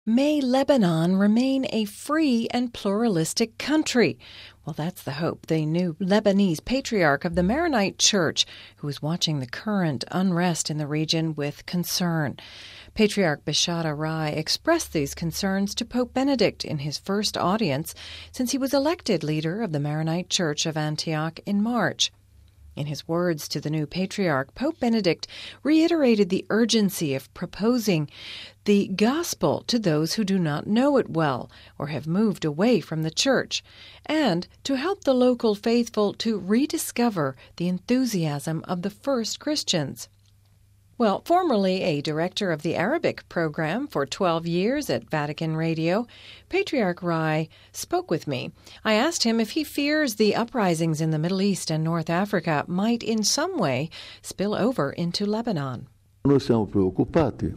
May Lebanon remain a free and pluralistic country? Well, that's the hope the new Lebanese patriarch of the Maronite Church, who is watching the current unrest in the region with concern. Patriarch Beshara Rai expressed these concerns to Pope Benedict in his first audience since he was elected leader of the Maronite Church of Antioch in March. In his words to the new patriarch, Pope Benedict reiterated the urgency of proposing the gospel to those who do not know it well or have moved away from the church, and to help the local faithful to rediscover the enthusiasm of the first Christians. Well, formerly a director of the Arabic program for 12 years at Vatican Radio, Patriarch Rai spoke with me. I asked him if he fears the uprisings in the Middle East and North Africa might in some way spill over into Lebanon. Noi siamo preoccupati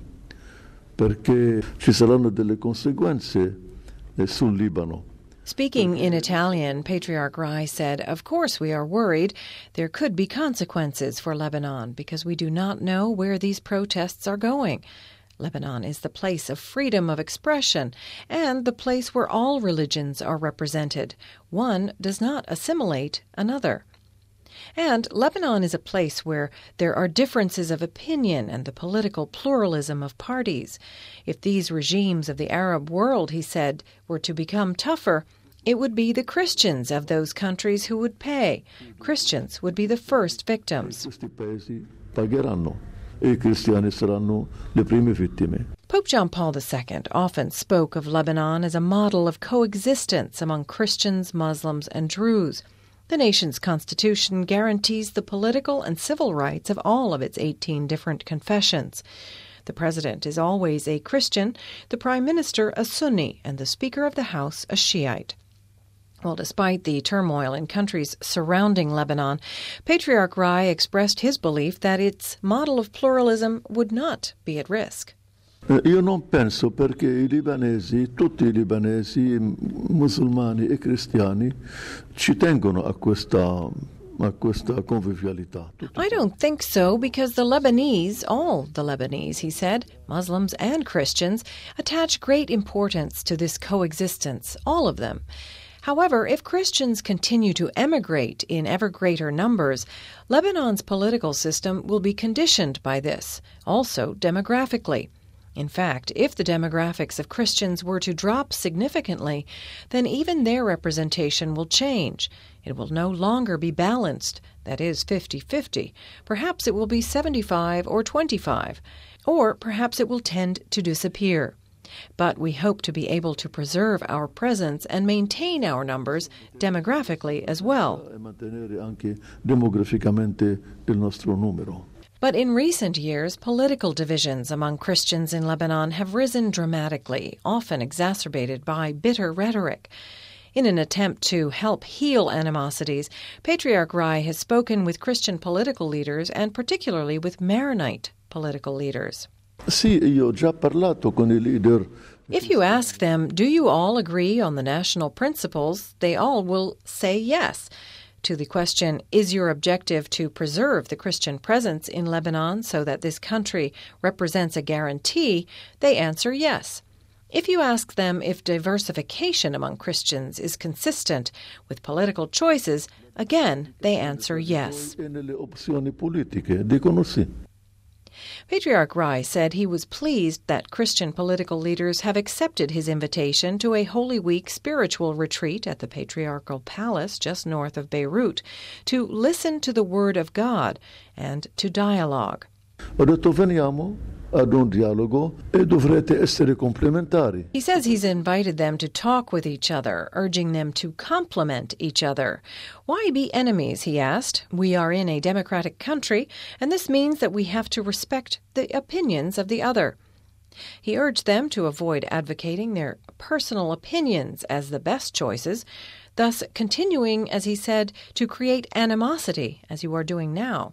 perché ci saranno delle conseguenze sul Libano. Speaking in Italian, Patriarch Rai said, "Of course we are worried. There could be consequences for Lebanon because we do not know where these protests are going. Lebanon is the place of freedom of expression and the place where all religions are represented. One does not assimilate another. And Lebanon is a place where there are differences of opinion and the political pluralism of parties. If these regimes of the Arab world," he said, "were to become tougher, it would be the Christians of those countries who would pay. Christians would be the first victims." Questi paesi pagheranno e I cristiani saranno le prime vittime. Pope John Paul II often spoke of Lebanon as a model of coexistence among Christians, Muslims, and Druze. The nation's constitution guarantees the political and civil rights of all of its 18 different confessions. The president is always a Christian, the prime minister a Sunni, and the speaker of the House a Shiite. Well, despite the turmoil in countries surrounding Lebanon, Patriarch Rai expressed his belief that its model of pluralism would not be at risk. Io non penso perché I libanesi, tutti I libanesi, musulmani e cristiani, ci tengono a questa convivialità. I don't think so because the Lebanese, all the Lebanese, he said, Muslims and Christians, attach great importance to this coexistence, all of them. However, if Christians continue to emigrate in ever greater numbers, Lebanon's political system will be conditioned by this, also demographically. In fact, if the demographics of Christians were to drop significantly, then even their representation will change. It will no longer be balanced, that is 50-50. Perhaps it will be 75 or 25, or perhaps it will tend to disappear. But we hope to be able to preserve our presence and maintain our numbers demographically as well. E mantenere anche demograficamente il nostro numero. But in recent years, political divisions among Christians in Lebanon have risen dramatically, often exacerbated by bitter rhetoric. In an attempt to help heal animosities, Patriarch Rai has spoken with Christian political leaders and particularly with Maronite political leaders. Sì, io ho già parlato con I leader. If you ask them, do you all agree on the national principles, they all will say yes. To the question, is your objective to preserve the Christian presence in Lebanon so that this country represents a guarantee, they answer yes. If you ask them if diversification among Christians is consistent with political choices, again, they answer yes. E nelle opzioni politiche dicono sì. Patriarch Rai said he was pleased that Christian political leaders have accepted his invitation to a Holy Week spiritual retreat at the Patriarchal Palace just north of Beirut to listen to the Word of God and to dialogue. Ho detto veniamo ad un dialogo e dovrete essere complementari. He says he's invited them to talk with each other, urging them to complement each other. Why be enemies, he asked. We are in a democratic country, and this means that we have to respect the opinions of the other. He urged them to avoid advocating their personal opinions as the best choices, thus continuing, as he said, to create animosity, as you are doing now.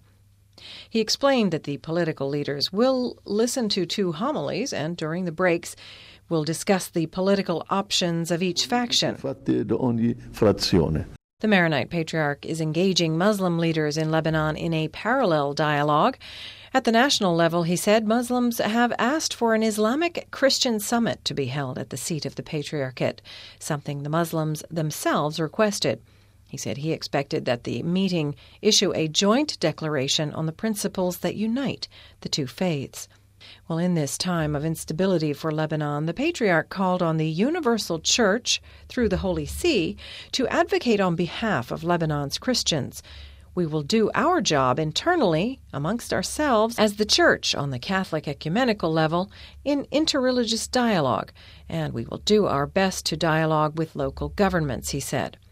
He explained that the political leaders will listen to 2 homilies and, during the breaks, will discuss the political options of each faction. The Maronite Patriarch is engaging Muslim leaders in Lebanon in a parallel dialogue. At the national level, he said, Muslims have asked for an Islamic Christian summit to be held at the seat of the Patriarchate, something the Muslims themselves requested. He said he expected that the meeting issue a joint declaration on the principles that unite the two faiths. Well, in this time of instability for Lebanon, the Patriarch called on the Universal Church, through the Holy See, to advocate on behalf of Lebanon's Christians. We will do our job internally, amongst ourselves, as the Church on the Catholic ecumenical level, in interreligious dialogue, and we will do our best to dialogue with local governments, he said.